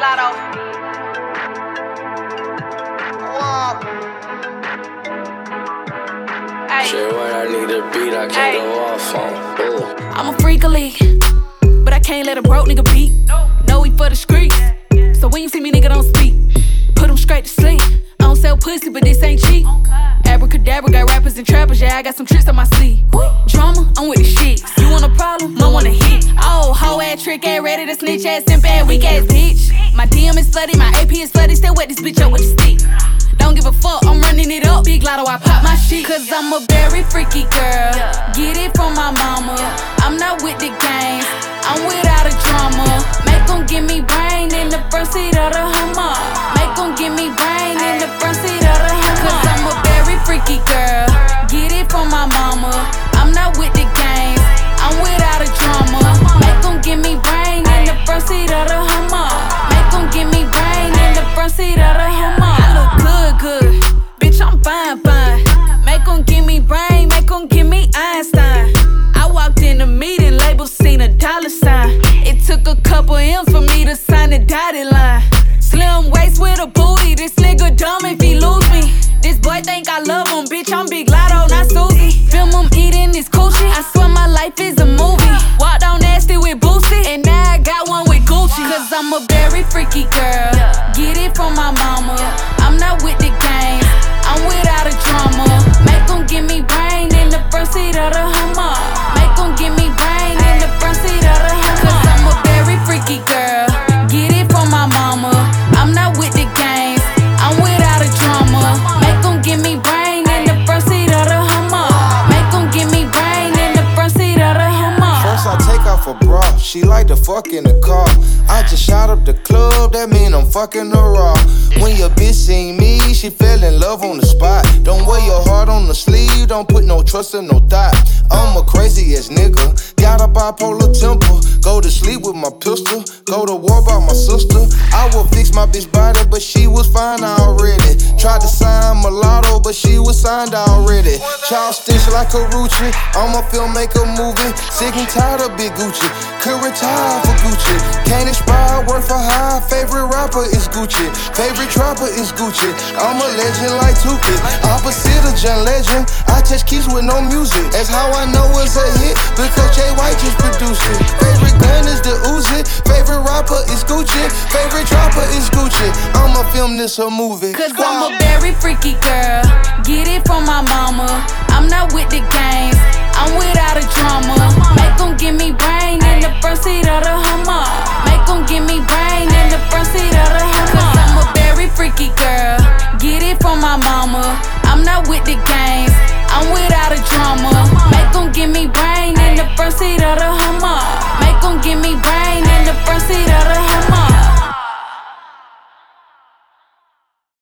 Lotto. Shit, when I need a beat, I can't go off on. Ooh. I'm a freak of league, but I can't let a broke nigga beat. No, we for the streets, so when you see me, nigga, don't speak. Put him straight to sleep. I don't sell pussy, but this ain't cheap. Abracadabra, got rappers and trappers, yeah, I got some tricks on my sleeve. Drama, I'm with the shit. You want a problem? I want a hit. Oh, hoe ass, trick ass, ready to snitch ass, simp ass, weak ass bitch. My DM is flooded, my AP is flooded, still wet this bitch up with the stick. Don't give a fuck, I'm running it up. Big Lotto, I pop my shit. Cause I'm a very freaky girl. Get it from my mama. I'm not with the games, I'm without a drama. Make them give me brain in the front seat of the Hummer. Make them give me brain in the front seat of the Hummer. Cause I'm a very freaky girl. Get it from my mama. I'm not with the games, I'm without a drama. Make them give me brain in the front seat of the Hummer. Make them give me brain in the front seat of the Hummer. I look good, bitch, I'm fine. Make them give me brain, make them give me Einstein. I walked in the meeting, label seen a dollar sign. It took a couple M's for me to sign the dotted line. Slim waist with a booty, this nigga dumb if he lose me. This boy think I love him, bitch, I'm Big Lotto, not Susie. Film him eating this coochie, I swear my life is a movie. Walked on nasty with Boosie, and now I got one with Gucci. Cause I'm a very freaky girl, get it from my mama. I'm not with the games, I'm without a drama. Make them give me brain in the front seat of the Hummer. Make them give me brain in the front seat of the Hummer. Cause I'm a very freaky girl, get it from my mama. I'm not with the games, I'm without a drama. Make them give me brain in the front seat of the Hummer. Make them give me brain in the front seat of the Hummer. First I take off her bra, she like to fuck in the car. I just shot up the club, that mean I'm fucking her raw. When your bitch seen me, she fell in love on the spot. Don't wear your heart on the sleeve, don't put no trust in no thought. I'm a crazy ass nigga, got a bipolar temper. Go to sleep with my pistol, go to war by my sister. I will fix my bitch body, but she was fine already. Tried to sign mulatto, but she was signed already. Child stitch like a Rucci, I'm a filmmaker movie. Sick and tired of Big Gucci, could retire for Gucci. Can't expire, work for high, favorite rapper is Gucci. Favorite trapper is Gucci, I'm a legend like Tupac. Opposite of John Legend, I touch keys with no music. That's how I know it's a hit, because Jay White just produced it. Favorite gun is the Uzi, favorite rapper is Gucci. Favorite trapper is Gucci, I'ma film this a movie. Cause I'm a very freaky girl, get it from my mama. I'm not with the games, I'm without a drama. Make them give me brain in the front seat of the Hummer. Make them give me brain in the front seat of the Hummer. Cause I'm a very freaky girl, get it from my mama. I'm not with the games, I'm without a drama. Make them give me brain in the front seat of the